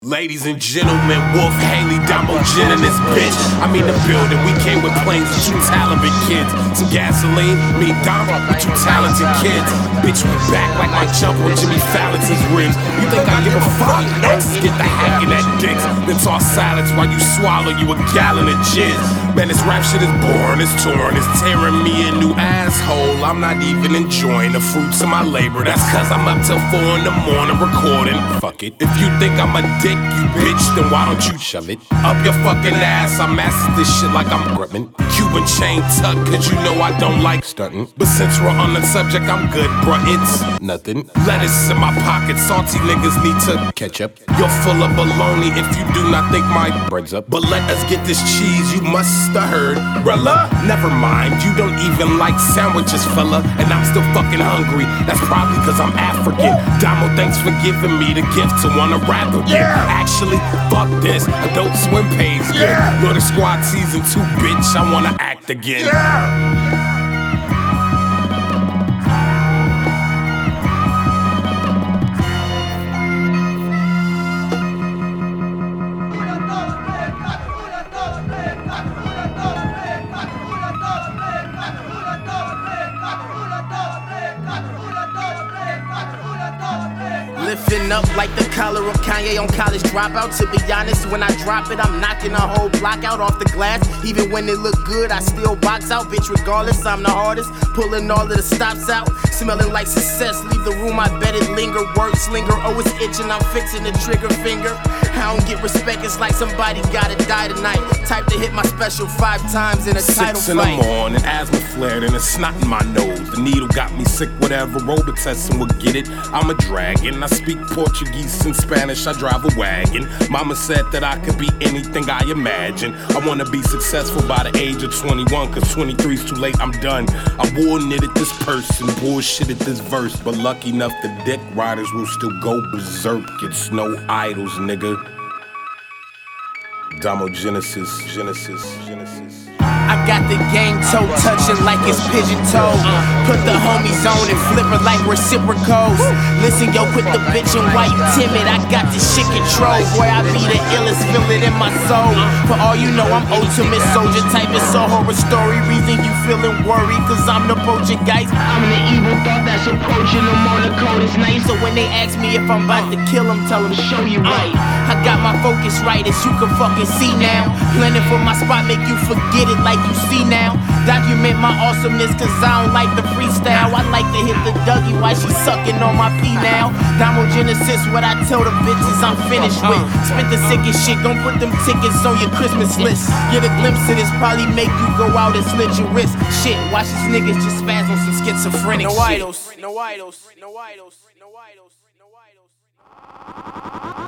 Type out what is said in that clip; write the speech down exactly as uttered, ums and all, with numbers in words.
Ladies and gentlemen, Wolf, Haley, Damogen in this bitch. I'm in the building, we came with planes with two talented kids. Some gasoline, me Damo with two talented kids. Bitch, we back like my jumper with Jimmy Fallon's ribs. You think I give a fuck? Next, get the hack in that dicks. Then toss salads while you swallow you a gallon of jizz. Man, this rap shit is boring, it's torn, it's tearing me a new asshole. I'm not even enjoying the fruits of my labor. That's cause I'm up till four in the morning recording. Fuck it. If you think I'm a dick, you bitch, then why don't you shove it up your fucking ass? I mastered this shit like I'm Gripman. Cuban chain tuck, cause you know I don't like stunting. But since we're on the subject, I'm good, bruh, it's nothing. Lettuce in my pocket, salty niggas need to catch up. You're full of baloney if you do not think my bread's up. But let us get this cheese, you must have heard. Brella, never mind, you don't even like sandwiches, fella. And I'm still fucking hungry, that's probably cause I'm African. Damo, thanks for giving me the gift to wanna rap again. Yeah. Actually, fuck this, Adult Swim pays good. Yeah. Lord of Squad season two, bitch, I wanna act again. Yeah. Lifting up like the collar of Kanye on College Dropout. To be honest, when I drop it, I'm knocking a whole block out off the glass. Even when it look good, I still box out. Bitch, regardless, I'm the hardest. Pulling all of the stops out. Smelling like success, leave the room, I bet it linger. Word slinger, oh it's itching, I'm fixing the trigger finger. I don't get respect, it's like somebody gotta die tonight. Type to hit my special five times in a Six title in fight. the morning, asthma flared and a snot in my nose. The needle got me sick, whatever, Robitussin will get it. I'm a dragon, I speak Portuguese and Spanish, I drive a wagon. Mama said that I could be anything I imagine. I wanna be successful by the age of twenty-one, cause twenty-three's too late, I'm done. I war knitted this person, bullshitted this verse, but lucky enough the dick riders will still go berserk. It's no idols, nigga. Damogenesis, Genesis, Genesis. I got the game toe touching like it's pigeon toe. Put the homies on and flip it like reciprocals. Listen, yo, quit the bitch and why you timid? I got this shit control. Boy, I be the illest, feel it in my soul. For all you know, I'm ultimate soldier type. It's a horror story. Reason you feeling worried, cause I'm the poltergeist. I'm the evil thought that's approaching them on the coldest night. So when they ask me if I'm about to kill them, tell them show you right. I got my focus right, as you can fucking see now. Planning for my spot, make you forget it like you see now. Document my awesomeness, cause I don't like the freestyle. I like to hit the Dougie while she sucking on my pee now. Damogenesis, what I tell the bitches I'm finished with. Spit the sickest shit, gon' put them tickets on your Christmas list. Get a glimpse of this, probably make you go out and slit your wrist. Shit, watch these niggas just spaz on some schizophrenic shit. No idols, no idols, no idols, no idols, no idols.